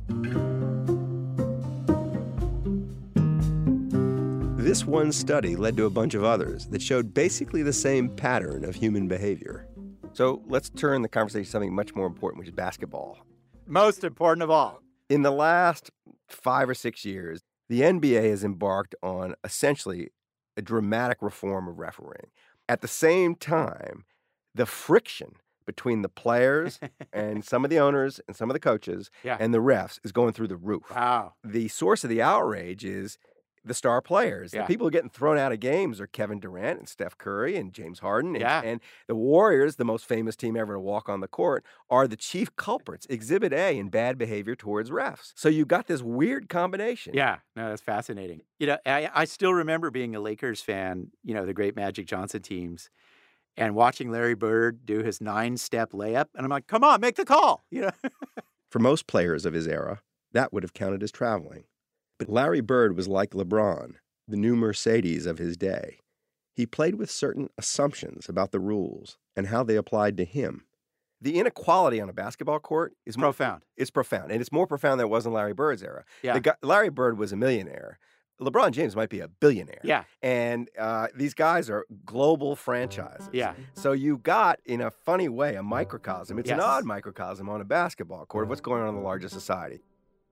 S5: This one study led to a bunch of others that showed basically the same pattern of human behavior. So let's turn the conversation to something much more important, which is basketball.
S15: Most important of all.
S5: In the last five or six years, the N B A has embarked on essentially a dramatic reform of refereeing. At the same time, the friction between the players and some of the owners and some of the coaches
S15: yeah.
S5: and the refs is going through the roof.
S15: Wow.
S5: The source of the outrage is the star players.
S15: Yeah.
S5: The people who are getting thrown out of games are Kevin Durant and Steph Curry and James Harden. And,
S15: yeah.
S5: and the Warriors, the most famous team ever to walk on the court, are the chief culprits, Exhibit A, in bad behavior towards refs. So you've got this weird combination.
S15: Yeah, no, that's fascinating. You know, I, I still remember being a Lakers fan, you know, the great Magic Johnson teams, and watching Larry Bird do his nine-step layup. And I'm like, come on, make the call. You know.
S5: For most players of his era, that would have counted as traveling. But Larry Bird was like LeBron, the new Mercedes of his day. he played with certain assumptions about the rules and how they applied to him. The inequality on a basketball court is
S15: profound.
S5: More, it's profound, and it's more profound than it was in Larry Bird's era.
S15: Yeah.
S5: The guy, Larry Bird was a millionaire. LeBron James might be a billionaire.
S15: Yeah.
S5: And uh, these guys are global franchises.
S15: Yeah.
S5: So you got, in a funny way, a microcosm. It's
S15: Yes.
S5: an odd microcosm on a basketball court of what's going on in the larger society.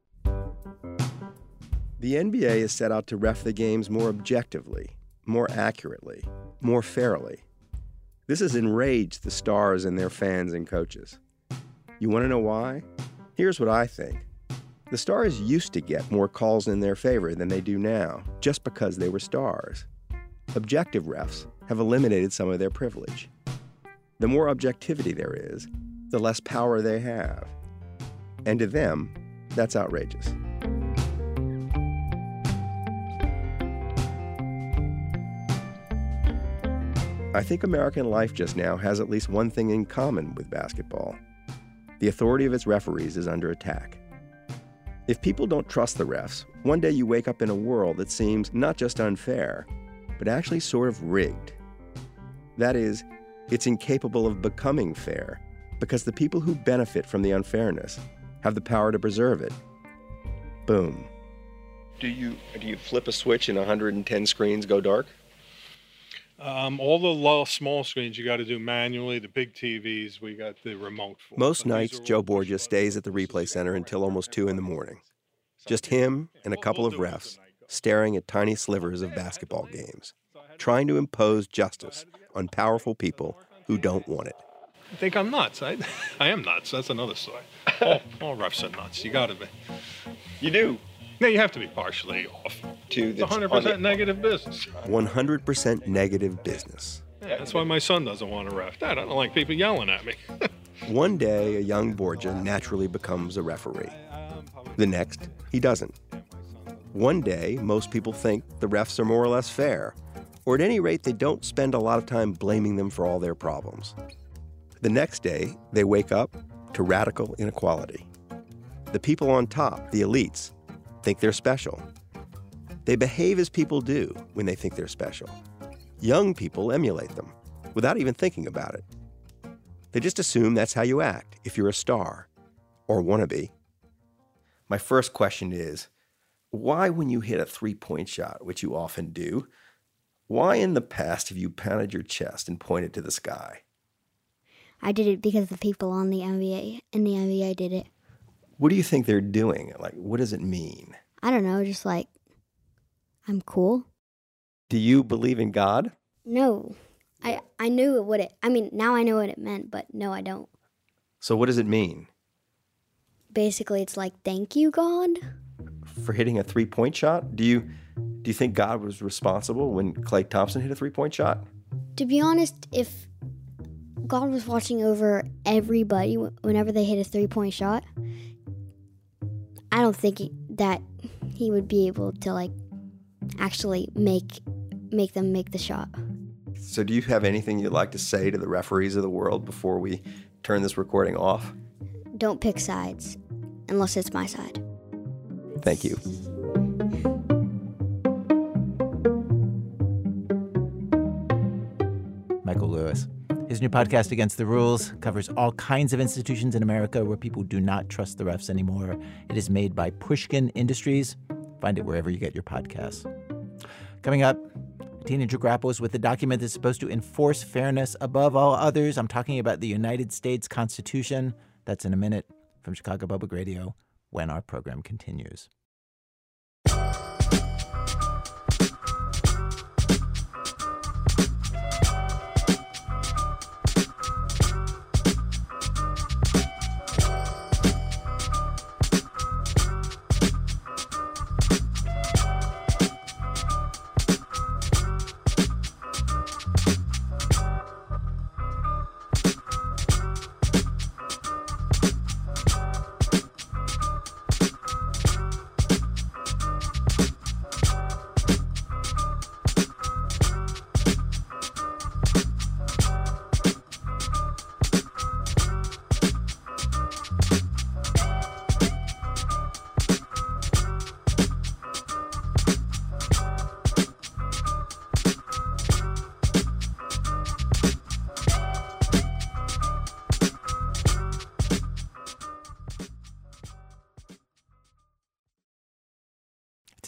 S5: The N B A is set out to ref the games more objectively, more accurately, more fairly. This has enraged the stars and their fans and coaches. You want to know why? Here's what I think. The stars used to get more calls in their favor than they do now, just because they were stars. Objective refs have eliminated some of their privilege. The more objectivity there is, the less power they have. And to them, that's outrageous. I think American life just now has at least one thing in common with basketball. The authority of its referees is under attack. If people don't trust the refs, one day you wake up in a world that seems not just unfair, but actually sort of rigged. That is, it's incapable of becoming fair because the people who benefit from the unfairness have the power to preserve it. Boom. Do you do you flip a switch and one hundred ten screens go dark?
S6: Um, all the low, small screens you got to do manually. The big T Vs, we got the remote for.
S5: Most nights, Joe Borgia stays at the replay center until almost two in the morning. Just him and a couple of refs staring at tiny slivers of basketball games, trying to impose justice on powerful people who don't want it.
S6: I think I'm nuts. I, I am nuts. That's another story. All, all refs are nuts. You got to be.
S5: You do.
S6: No, you have to be partially off.
S5: To
S6: the one hundred percent negative business.
S5: one hundred percent negative business.
S6: Yeah, that's why my son doesn't want to ref. Dad, I don't like people yelling at me.
S5: One day, a young Borgia naturally becomes a referee. The next, he doesn't. One day, most people think the refs are more or less fair, or at any rate, they don't spend a lot of time blaming them for all their problems. The next day, they wake up to radical inequality. The people on top, the elites, think they're special. They behave as people do when they think they're special. Young people emulate them without even thinking about it. They just assume that's how you act if you're a star or wanna be. My first question is, why when you hit a three-point shot, which you often do, why in the past have you pounded your chest and pointed to the sky?
S16: I did it because the people on the N B A, in the N B A did it.
S5: What do you think they're doing? Like, what does it mean?
S16: I don't know, just like, I'm cool.
S5: Do you believe in God?
S16: No. I, I knew what it, I mean, now I know what it meant, but no, I don't.
S5: So what does it mean?
S16: Basically, it's like, thank you, God.
S5: For hitting a three-point shot? Do you do you think God was responsible when Klay Thompson hit a three-point shot?
S16: To be honest, if God was watching over everybody whenever they hit a three-point shot, I don't think that he would be able to, like, actually make make them make the shot.
S5: So do you have anything you'd like to say to the referees of the world before we turn this recording off?
S16: Don't pick sides, unless it's my side.
S5: Thank you.
S1: Michael Lewis. His new podcast, Against the Rules, covers all kinds of institutions in America where people do not trust the refs anymore. It is made by Pushkin Industries. Find it wherever you get your podcasts. Coming up, a teenager grapples with a document that's supposed to enforce fairness above all others. I'm talking about the United States Constitution. That's in a minute from Chicago Public Radio when our program continues.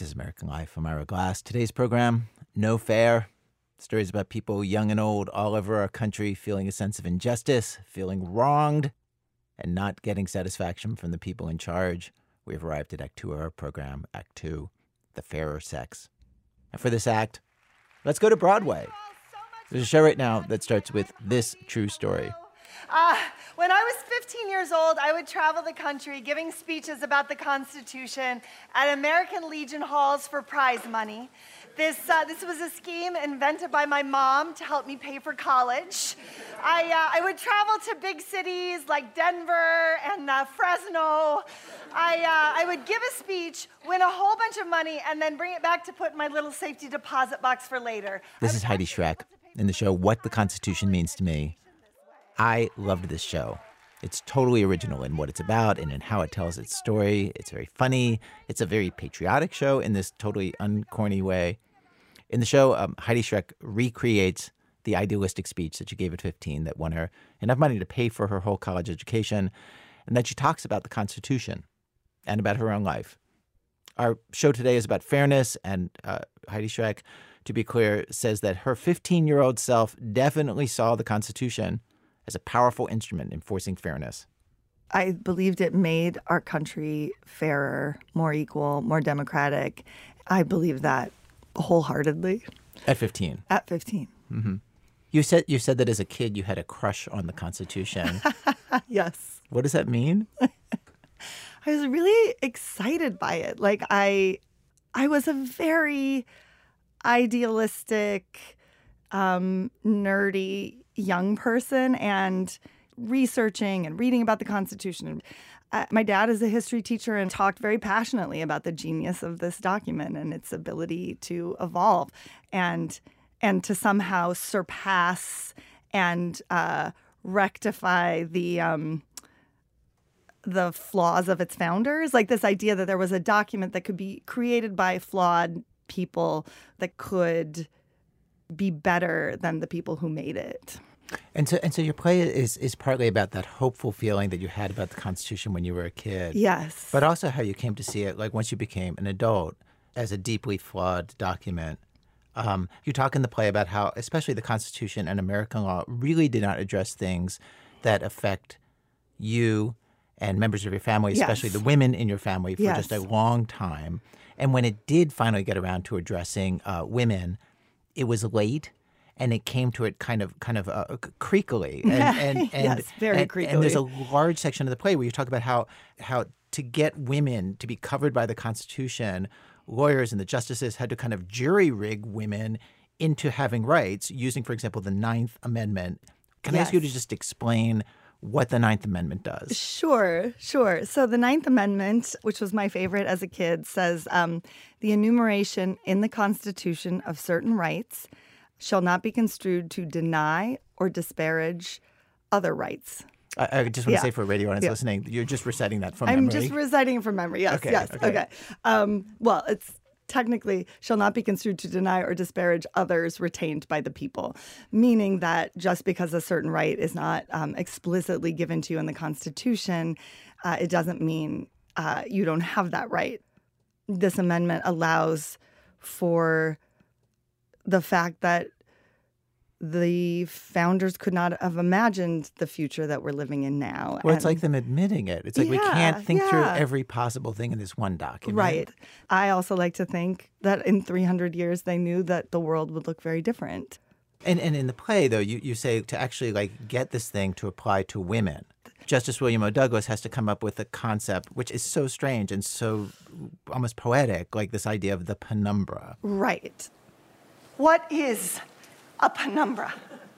S1: This is American Life. I'm Ira Glass. Today's program, No Fair. Stories about people young and old all over our country feeling a sense of injustice, feeling wronged, and not getting satisfaction from the people in charge. We've arrived at Act Two of our program, Act Two, The Fairer Sex. And for this act, let's go to Broadway. There's a show right now that starts with this true story.
S17: Uh, when I was fifteen years old, I would travel the country giving speeches about the Constitution at American Legion halls for prize money. This, uh, this was a scheme invented by my mom to help me pay for college. I, uh, I would travel to big cities like Denver and uh, Fresno. I, uh, I would give a speech, win a whole bunch of money, and then bring it back to put in my little safety deposit box for later.
S1: This is Heidi Schreck in the show What the Constitution Means to Me. I loved this show. It's totally original in what it's about and in how it tells its story. It's very funny. It's a very patriotic show in this totally uncorny way. In the show, um, Heidi Schreck recreates the idealistic speech that she gave at fifteen that won her enough money to pay for her whole college education, and then she talks about the Constitution and about her own life. Our show today is about fairness, and uh, Heidi Schreck, to be clear, says that her fifteen-year-old self definitely saw the Constitution as a powerful instrument enforcing fairness.
S18: I believed it made our country fairer, more equal, more democratic. I believe that wholeheartedly.
S1: At fifteen?
S18: At fifteen.
S1: Mm-hmm. You said you said that as a kid you had a crush on the Constitution.
S18: Yes.
S1: What does that mean?
S18: I was really excited by it. Like I, I was a very idealistic, um, nerdy young person, and researching and reading about the Constitution. And uh, my dad is a history teacher and talked very passionately about the genius of this document and its ability to evolve and and to somehow surpass and uh, rectify the um, the flaws of its founders. Like this idea that there was a document that could be created by flawed people that could be better than the people who made it.
S1: And so and so your play is is partly about that hopeful feeling that you had about the Constitution when you were a kid.
S18: Yes.
S1: But also how you came to see it, like once you became an adult, as a deeply flawed document. Um, you talk in the play about how, especially the Constitution and American law, really did not address things that affect you and members of your family, especially
S18: Yes.
S1: the women in your family, for
S18: Yes.
S1: just a long time. And when it did finally get around to addressing uh, women, it was late, and it came to it kind of kind of uh, creakily. And, and, and,
S18: Yes, very
S1: and,
S18: creakily.
S1: And there's a large section of the play where you talk about how how to get women to be covered by the Constitution, lawyers and the justices had to kind of jury rig women into having rights using, for example, the Ninth Amendment. Can I ask you to
S18: Yes.
S1: just explain what the Ninth Amendment does?
S18: Sure, sure. So the Ninth Amendment, which was my favorite as a kid, says um, the enumeration in the Constitution of certain rights shall not be construed to deny or disparage other rights.
S1: I, I just want to
S18: Yeah.
S1: say for a radio audience
S18: Yeah.
S1: listening, you're just reciting that from
S18: I'm
S1: memory.
S18: just reciting it from memory. Yes,
S1: Okay,
S18: yes.
S1: okay.
S18: Okay. Um, well, it's technically shall not be construed to deny or disparage others retained by the people, meaning that just because a certain right is not um, explicitly given to you in the Constitution, uh, it doesn't mean uh, you don't have that right. This amendment allows for the fact that the founders could not have imagined the future that we're living in now.
S1: Well, it's
S18: And-
S1: like them admitting it. It's like we
S18: Yeah,
S1: can't think through
S18: yeah.
S1: every possible thing in this one document.
S18: Right. I also like to think that in three hundred years, they knew that the world would look very different.
S1: And and in the play, though, you, you say to actually like get this thing to apply to women. Justice William O. Douglas has to come up with a concept which is so strange and so almost poetic, like this idea of the penumbra.
S17: Right. What is a penumbra?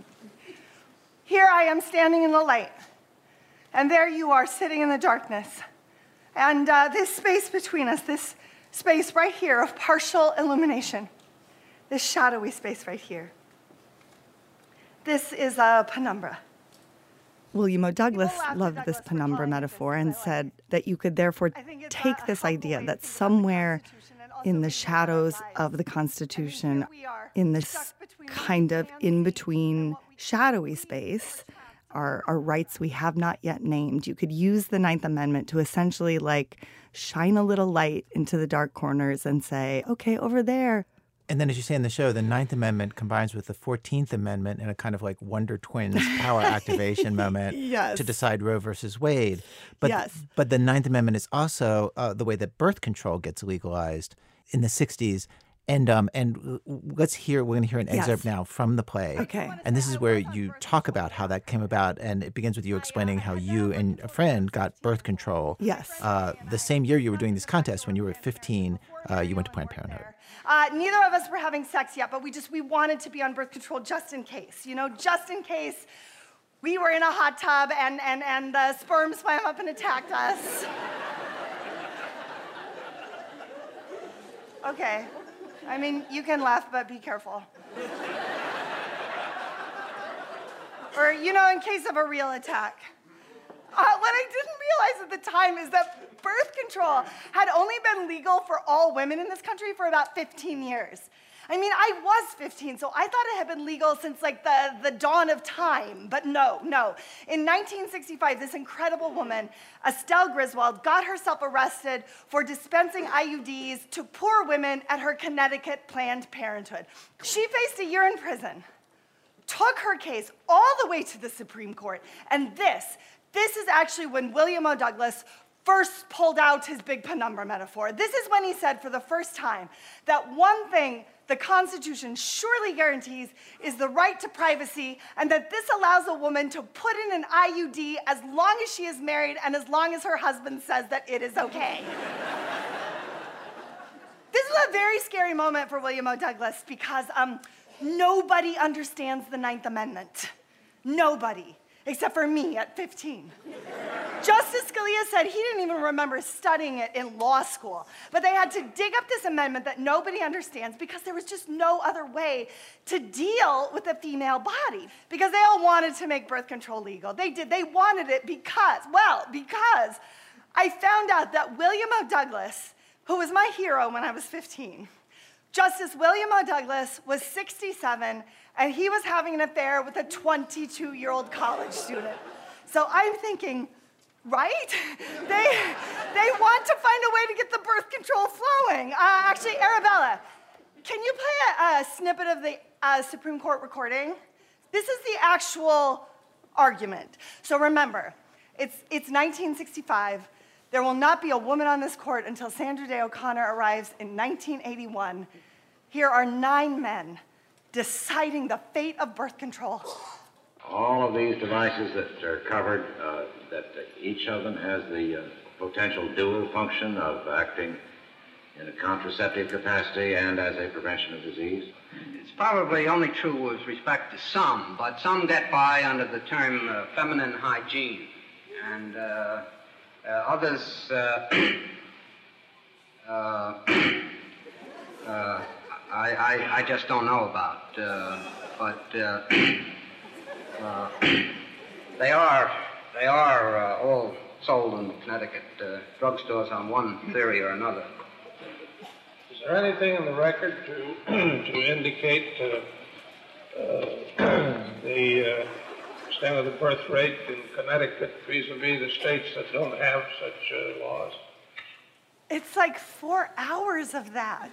S17: Here I am standing in the light, and there you are sitting in the darkness. And uh, this space between us, this space right here of partial illumination, this shadowy space right here, this is a penumbra.
S18: William O. Douglas loved this penumbra metaphor and said that you could therefore take this idea that somewhere in the shadows of the Constitution, in this kind of in-between shadowy space, are, are rights we have not yet named. You could use the Ninth Amendment to essentially like shine a little light into the dark corners and say, okay, over there.
S2: And then, as you say in the show, the Ninth Amendment combines with the Fourteenth Amendment in a kind of like Wonder Twins power activation moment
S18: yes.
S2: to decide Roe versus Wade. But,
S18: yes.
S2: but the Ninth Amendment is also uh, the way that birth control gets legalized in the sixties. And um and let's hear, we're going to hear an excerpt
S18: yes.
S2: now from the play.
S18: Okay.
S2: And this is where you talk about how that came about. And it begins with you explaining how you and a friend got birth control.
S18: Yes.
S2: Uh, the same year you were doing this contest, when you were fifteen, uh, you went to Planned Parenthood.
S17: Uh, neither of us were having sex yet, but we just, we wanted to be on birth control just in case, you know, just in case we were in a hot tub and, and, and the sperm swam up and attacked us. Okay. I mean, you can laugh, but be careful. Or, you know, in case of a real attack. Uh, what I didn't realize at the time is that birth control had only been legal for all women in this country for about fifteen years. I mean, I was fifteen, so I thought it had been legal since like the, the dawn of time, but no, no. In nineteen sixty-five, this incredible woman, Estelle Griswold, got herself arrested for dispensing I U Ds to poor women at her Connecticut Planned Parenthood. She faced a year in prison, took her case all the way to the Supreme Court, and this, this is actually when William O. Douglas first pulled out his big penumbra metaphor. This is when he said for the first time that one thing the Constitution surely guarantees is the right to privacy, and that this allows a woman to put in an I U D as long as she is married and as long as her husband says that it is okay. This is a very scary moment for William O. Douglas because um, nobody understands the Ninth Amendment. Nobody. Except for me at fifteen. Justice Scalia said he didn't even remember studying it in law school, but they had to dig up this amendment that nobody understands because there was just no other way to deal with the female body, because they all wanted to make birth control legal. They did. They wanted it because, well, because I found out that William O. Douglas, who was my hero when I was fifteen, Justice William O. Douglas was sixty-seven, and he was having an affair with a twenty-two-year-old college student. So I'm thinking, right? They, they want to find a way to get the birth control flowing. Uh, actually, Arabella, can you play a, a snippet of the uh, Supreme Court recording? This is the actual argument. So remember, it's, it's nineteen sixty-five. There will not be a woman on this court until Sandra Day O'Connor arrives in nineteen eighty-one. Here are nine men deciding the fate of birth control.
S19: All of these devices that are covered, uh, that each of them has the uh, potential dual function of acting in a contraceptive capacity and as a prevention of disease.
S20: It's probably only true with respect to some, but some get by under the term uh, feminine hygiene, and uh, uh, others uh, uh, uh, I, I, I just don't know about, uh, but uh, uh, they are they are uh, all sold in Connecticut uh, drugstores on one theory or another.
S21: Is there anything in the record to to indicate uh, uh, the uh, extent of the birth rate in Connecticut vis-a-vis the states that don't have such uh, laws?
S17: It's like four hours of that.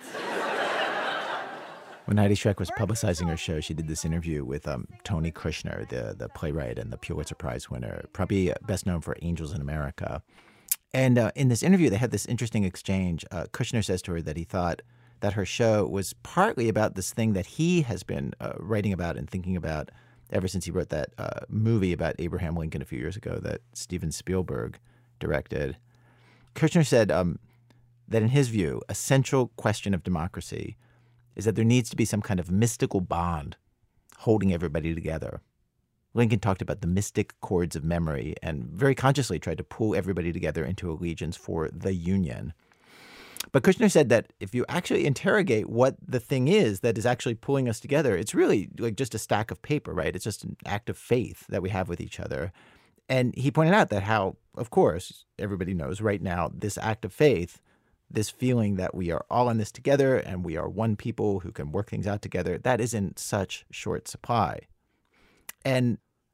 S2: When Heidi Schreck was publicizing her show, she did this interview with um, Tony Kushner, the, the playwright and the Pulitzer Prize winner, probably best known for Angels in America. And uh, in this interview, they had this interesting exchange. Uh, Kushner says to her that he thought that her show was partly about this thing that he has been uh, writing about and thinking about ever since he wrote that uh, movie about Abraham Lincoln a few years ago that Steven Spielberg directed. Kushner said um, that in his view, a central question of democracy is that there needs to be some kind of mystical bond holding everybody together. Lincoln talked about the mystic chords of memory and very consciously tried to pull everybody together into allegiance for the Union. But Kushner said that if you actually interrogate what the thing is that is actually pulling us together, it's really like just a stack of paper, right? It's just an act of faith that we have with each other. And he pointed out that how, of course, everybody knows right now, this act of faith, this feeling that we are all in this together and we are one people who can work things out together, that is in such short supply. And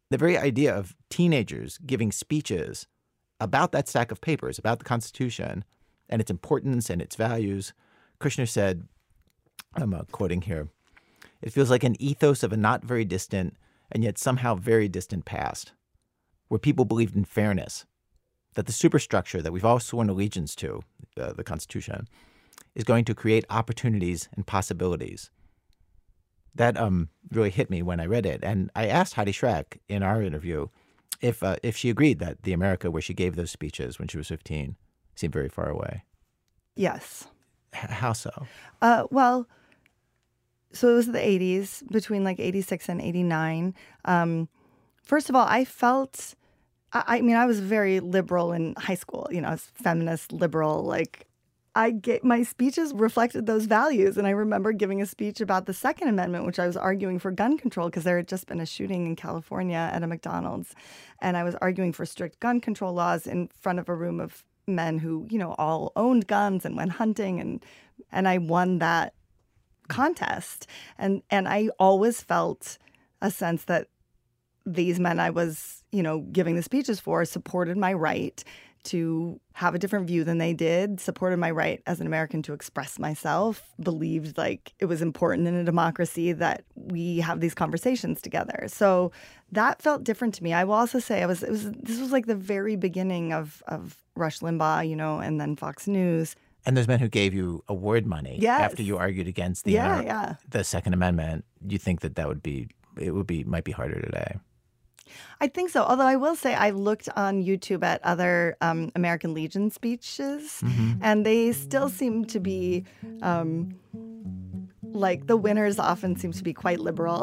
S1: The very idea of teenagers giving speeches about that stack of papers, about the Constitution and its importance and its values, Kushner said, I'm uh, quoting here, "It feels like an ethos of a not very distant and yet somehow very distant past, where people believed in fairness, that the superstructure that we've all sworn allegiance to, uh, the Constitution, is going to create opportunities and possibilities." That um, really hit me when I read it. And I asked Heidi Schreck in our interview if uh, if she agreed that the America where she gave those speeches when she was fifteen seemed very far away.
S18: Yes.
S1: H- how so?
S18: Uh, well, so it was the eighties, between like eighty-six and eighty-nine. Um, first of all, I felt, I, I mean, I was very liberal in high school, you know, I was feminist, liberal, like, I get my speeches reflected those values. And I remember giving a speech about the Second Amendment, which I was arguing for gun control because there had just been a shooting in California at a McDonald's. And I was arguing for strict gun control laws in front of a room of men who, you know, all owned guns and went hunting. And and I won that contest. And and I always felt a sense that these men I was, you know, giving the speeches for supported my right to have a different view than they did, supported my right as an American to express myself, believed like it was important in a democracy that we have these conversations together. So that felt different to me. I will also say I was it was this was like the very beginning of of Rush Limbaugh, you know, and then Fox News.
S1: And those men who gave you award money
S18: Yes.
S1: after you argued against the
S18: Yeah,
S1: uh,
S18: yeah.
S1: the Second Amendment, you think that that would be it would be might be harder today.
S18: I think so. Although I will say I looked on YouTube at other um, American Legion speeches,
S1: Mm-hmm.
S18: and they still seem to be um, like the winners often seem to be quite liberal.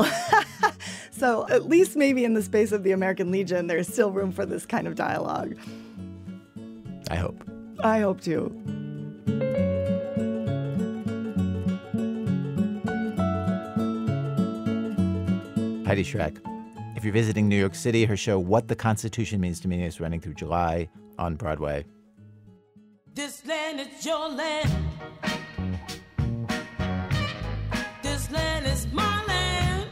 S18: So at least maybe in the space of the American Legion, there's still room for this kind of dialogue.
S1: I hope.
S18: I hope too.
S1: Heidi Schreck. If you're visiting New York City, her show What the Constitution Means to Me is running through July on Broadway.
S4: This land is your land. This land is my land.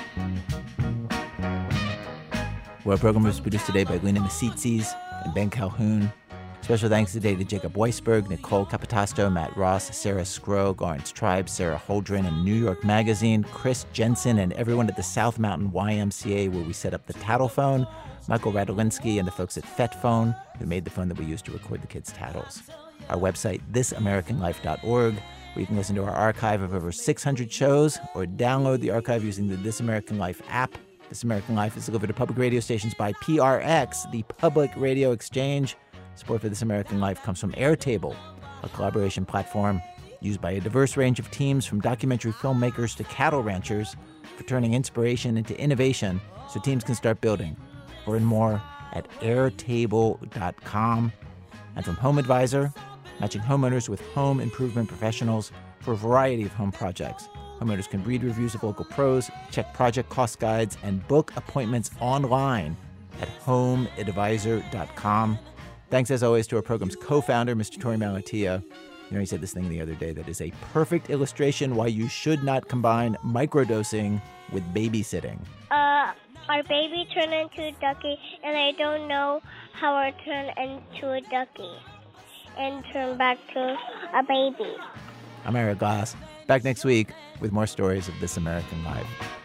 S1: Well, our program was produced today by Lena Misitzis and Ben Calhoun. Special thanks today to Jacob Weisberg, Nicole Capitasto, Matt Ross, Sarah Skrow, Lawrence Tribe, Sarah Holdren, and New York Magazine, Chris Jensen, and everyone at the South Mountain Y M C A where we set up the tattle phone, Michael Radolinski, and the folks at FetPhone who made the phone that we used to record the kids' tattles. Our website, this american life dot org, where you can listen to our archive of over six hundred shows or download the archive using the This American Life app. This American Life is delivered to public radio stations by P R X, the Public Radio Exchange. Support for This American Life comes from Airtable, a collaboration platform used by a diverse range of teams from documentary filmmakers to cattle ranchers for turning inspiration into innovation so teams can start building. Learn more at airtable dot com. And from Home Advisor, matching homeowners with home improvement professionals for a variety of home projects. Homeowners can read reviews of local pros, check project cost guides, and book appointments online at home advisor dot com. Thanks, as always, to our program's co-founder, Mister Torey Malatia. You know, he said this thing the other day that is a perfect illustration why you should not combine microdosing with babysitting.
S3: Uh, our baby turned into a ducky, and I don't know how I turned into a ducky and turned back to a baby.
S1: I'm Eric Glass. Back next week with more stories of This American Life.